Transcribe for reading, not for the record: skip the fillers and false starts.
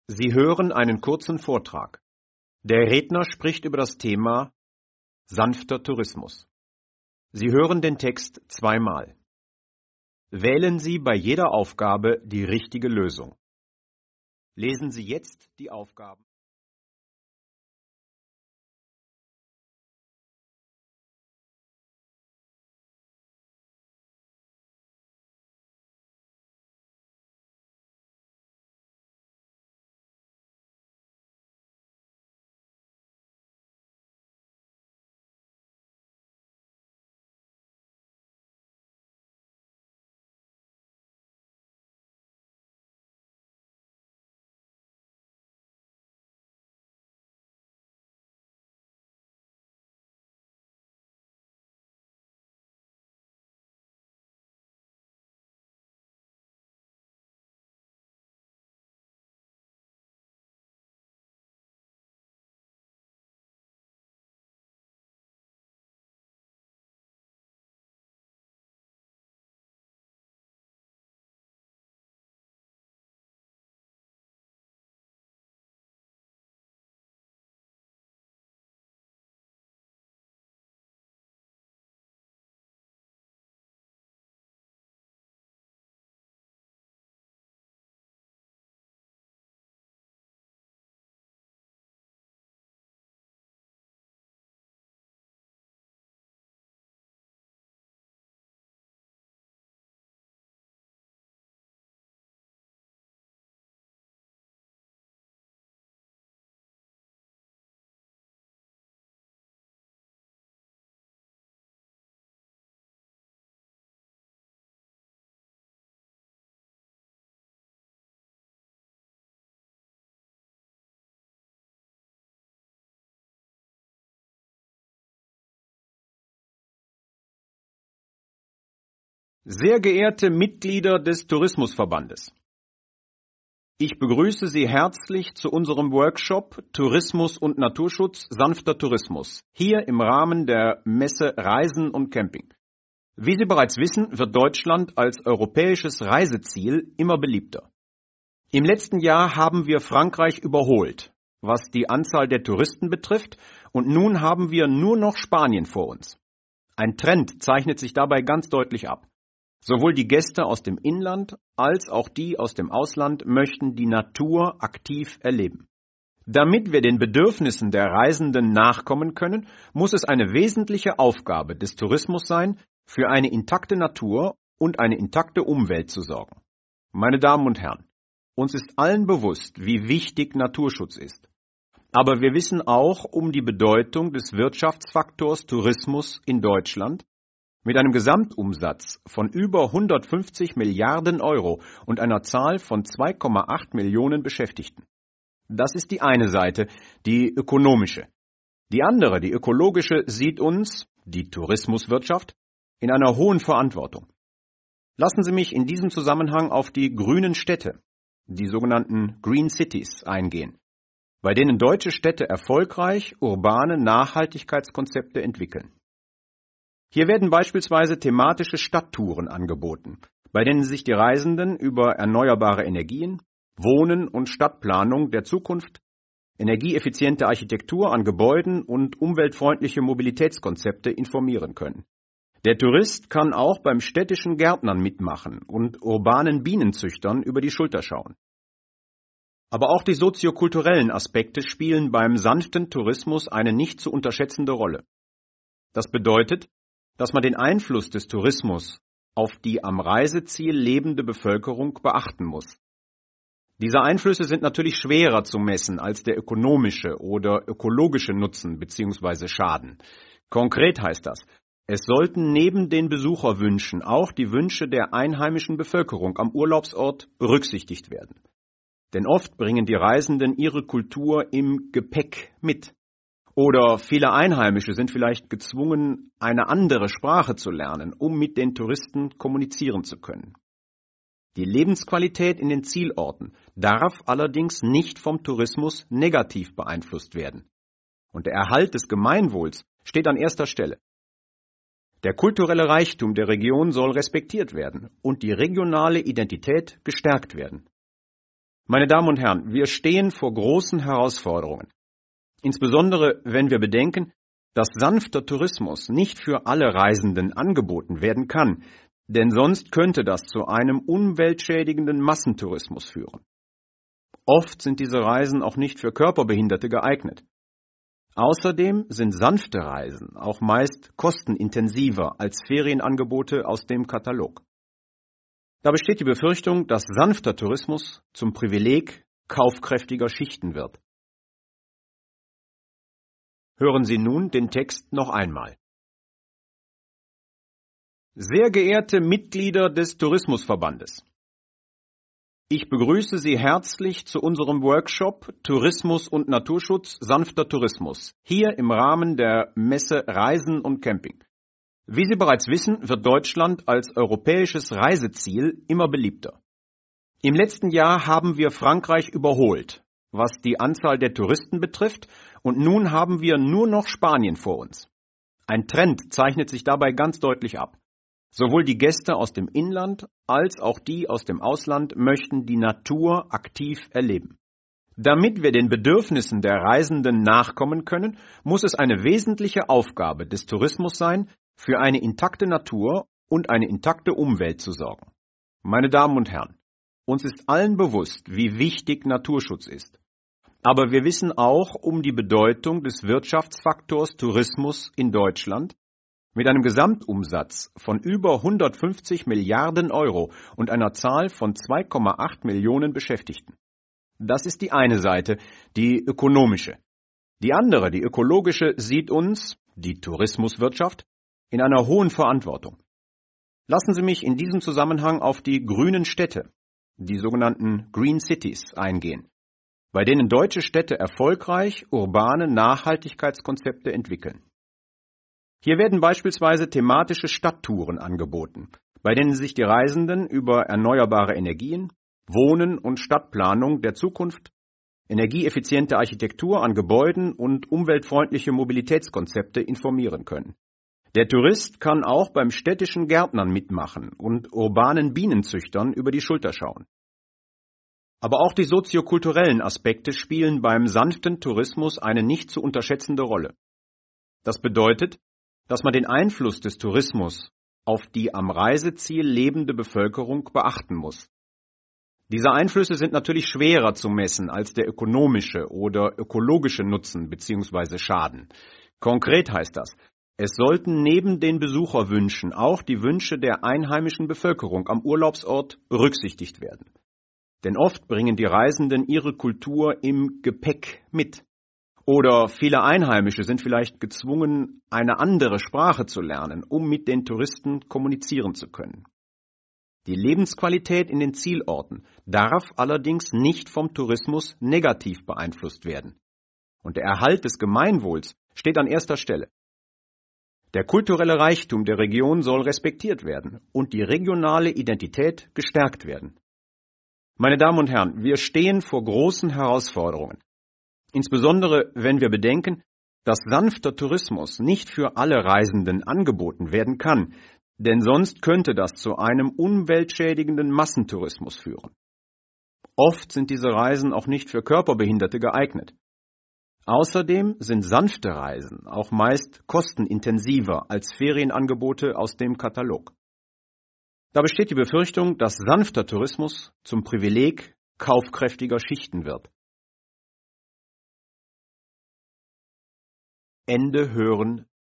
Sie hören einen kurzen Vortrag. Der Redner spricht über das Thema sanfter Tourismus. Sie hören den Text zweimal. Wählen Sie bei jeder Aufgabe die richtige Lösung. Lesen Sie jetzt die Aufgaben. Sehr geehrte Mitglieder des Tourismusverbandes, ich begrüße Sie herzlich zu unserem Workshop Tourismus und Naturschutz, sanfter Tourismus, hier im Rahmen der Messe Reisen und Camping. Wie Sie bereits wissen, wird Deutschland als europäisches Reiseziel immer beliebter. Im letzten Jahr haben wir Frankreich überholt, was die Anzahl der Touristen betrifft, und nun haben wir nur noch Spanien vor uns. Ein Trend zeichnet sich dabei ganz deutlich ab. Sowohl die Gäste aus dem Inland als auch die aus dem Ausland möchten die Natur aktiv erleben. Damit wir den Bedürfnissen der Reisenden nachkommen können, muss es eine wesentliche Aufgabe des Tourismus sein, für eine intakte Natur und eine intakte Umwelt zu sorgen. Meine Damen und Herren, uns ist allen bewusst, wie wichtig Naturschutz ist. Aber wir wissen auch um die Bedeutung des Wirtschaftsfaktors Tourismus in Deutschland, mit einem Gesamtumsatz von über 150 Milliarden Euro und einer Zahl von 2,8 Millionen Beschäftigten. Das ist die eine Seite, die ökonomische. Die andere, die ökologische, sieht uns, die Tourismuswirtschaft, in einer hohen Verantwortung. Lassen Sie mich in diesem Zusammenhang auf die grünen Städte, die sogenannten Green Cities, eingehen, bei denen deutsche Städte erfolgreich urbane Nachhaltigkeitskonzepte entwickeln. Hier werden beispielsweise thematische Stadttouren angeboten, bei denen sich die Reisenden über erneuerbare Energien, Wohnen und Stadtplanung der Zukunft, energieeffiziente Architektur an Gebäuden und umweltfreundliche Mobilitätskonzepte informieren können. Der Tourist kann auch beim städtischen Gärtnern mitmachen und urbanen Bienenzüchtern über die Schulter schauen. Aber auch die soziokulturellen Aspekte spielen beim sanften Tourismus eine nicht zu unterschätzende Rolle. Das bedeutet, dass man den Einfluss des Tourismus auf die am Reiseziel lebende Bevölkerung beachten muss. Diese Einflüsse sind natürlich schwerer zu messen als der ökonomische oder ökologische Nutzen bzw. Schaden. Konkret heißt das, es sollten neben den Besucherwünschen auch die Wünsche der einheimischen Bevölkerung am Urlaubsort berücksichtigt werden. Denn oft bringen die Reisenden ihre Kultur im Gepäck mit. Oder viele Einheimische sind vielleicht gezwungen, eine andere Sprache zu lernen, um mit den Touristen kommunizieren zu können. Die Lebensqualität in den Zielorten darf allerdings nicht vom Tourismus negativ beeinflusst werden. Und der Erhalt des Gemeinwohls steht an erster Stelle. Der kulturelle Reichtum der Region soll respektiert werden und die regionale Identität gestärkt werden. Meine Damen und Herren, wir stehen vor großen Herausforderungen. Insbesondere, wenn wir bedenken, dass sanfter Tourismus nicht für alle Reisenden angeboten werden kann, denn sonst könnte das zu einem umweltschädigenden Massentourismus führen. Oft sind diese Reisen auch nicht für Körperbehinderte geeignet. Außerdem sind sanfte Reisen auch meist kostenintensiver als Ferienangebote aus dem Katalog. Da besteht die Befürchtung, dass sanfter Tourismus zum Privileg kaufkräftiger Schichten wird. Hören Sie nun den Text noch einmal. Sehr geehrte Mitglieder des Tourismusverbandes, ich begrüße Sie herzlich zu unserem Workshop Tourismus und Naturschutz, sanfter Tourismus, hier im Rahmen der Messe Reisen und Camping. Wie Sie bereits wissen, wird Deutschland als europäisches Reiseziel immer beliebter. Im letzten Jahr haben wir Frankreich überholt, was die Anzahl der Touristen betrifft, und nun haben wir nur noch Spanien vor uns. Ein Trend zeichnet sich dabei ganz deutlich ab. Sowohl die Gäste aus dem Inland als auch die aus dem Ausland möchten die Natur aktiv erleben. Damit wir den Bedürfnissen der Reisenden nachkommen können, muss es eine wesentliche Aufgabe des Tourismus sein, für eine intakte Natur und eine intakte Umwelt zu sorgen. Meine Damen und Herren, uns ist allen bewusst, wie wichtig Naturschutz ist. Aber wir wissen auch um die Bedeutung des Wirtschaftsfaktors Tourismus in Deutschland mit einem Gesamtumsatz von über 150 Milliarden Euro und einer Zahl von 2,8 Millionen Beschäftigten. Das ist die eine Seite, die ökonomische. Die andere, die ökologische, sieht uns, die Tourismuswirtschaft, in einer hohen Verantwortung. Lassen Sie mich in diesem Zusammenhang auf die grünen Städte, die sogenannten Green Cities, eingehen, bei denen deutsche Städte erfolgreich urbane Nachhaltigkeitskonzepte entwickeln. Hier werden beispielsweise thematische Stadttouren angeboten, bei denen sich die Reisenden über erneuerbare Energien, Wohnen und Stadtplanung der Zukunft, energieeffiziente Architektur an Gebäuden und umweltfreundliche Mobilitätskonzepte informieren können. Der Tourist kann auch beim städtischen Gärtnern mitmachen und urbanen Bienenzüchtern über die Schulter schauen. Aber auch die soziokulturellen Aspekte spielen beim sanften Tourismus eine nicht zu unterschätzende Rolle. Das bedeutet, dass man den Einfluss des Tourismus auf die am Reiseziel lebende Bevölkerung beachten muss. Diese Einflüsse sind natürlich schwerer zu messen als der ökonomische oder ökologische Nutzen bzw. Schaden. Konkret heißt das, es sollten neben den Besucherwünschen auch die Wünsche der einheimischen Bevölkerung am Urlaubsort berücksichtigt werden. Denn oft bringen die Reisenden ihre Kultur im Gepäck mit. Oder viele Einheimische sind vielleicht gezwungen, eine andere Sprache zu lernen, um mit den Touristen kommunizieren zu können. Die Lebensqualität in den Zielorten darf allerdings nicht vom Tourismus negativ beeinflusst werden. Und der Erhalt des Gemeinwohls steht an erster Stelle. Der kulturelle Reichtum der Region soll respektiert werden und die regionale Identität gestärkt werden. Meine Damen und Herren, wir stehen vor großen Herausforderungen. Insbesondere, wenn wir bedenken, dass sanfter Tourismus nicht für alle Reisenden angeboten werden kann, denn sonst könnte das zu einem umweltschädigenden Massentourismus führen. Oft sind diese Reisen auch nicht für Körperbehinderte geeignet. Außerdem sind sanfte Reisen auch meist kostenintensiver als Ferienangebote aus dem Katalog. Da besteht die Befürchtung, dass sanfter Tourismus zum Privileg kaufkräftiger Schichten wird. Ende hören